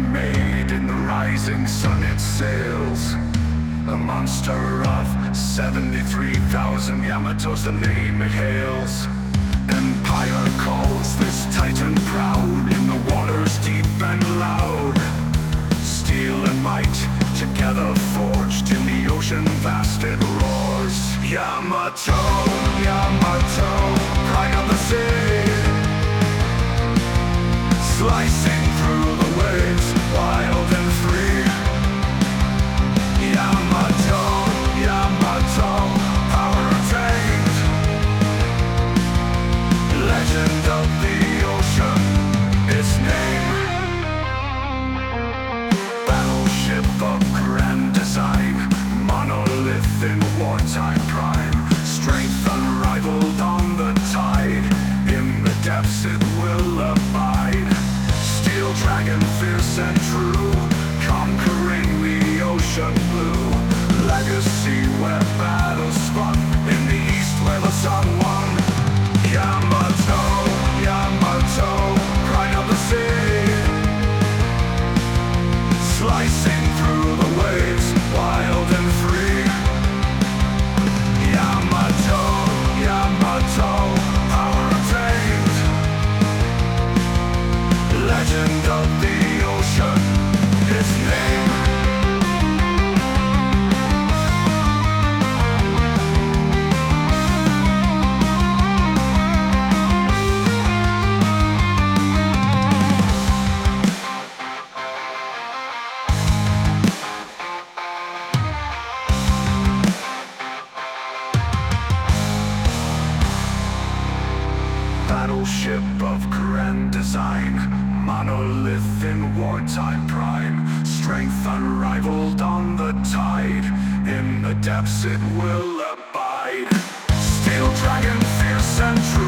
made, in the rising sun it sails. A monster of 73,000 Yamatos, the name it hails. Empire calls this titan proud, in the waters deep and loud. Steel and might, together forged, in the ocean vast it roars. Yamato, Yamato, pride of the sea, slicing through the waves, wild and free. Yamato, Yamato, power attained, legend of the ocean, its name. Battleship of grand design, monolith in wartime prime, strength unrivaled on the tide, in the depths it will abide. Steel dragon fierce and true, conquering the ocean blue. Legacy where battles spun, in the east where the sun won. Yamato, Yamato, pride of the sea, slicing through the waves, wild and free. Yamato, Yamato, power attained, legend of the ocean, its name. Battleship of grand design, monolith in wartime prime, strength unrivaled on the tide, in the depths it will abide. Steel dragon fierce and true,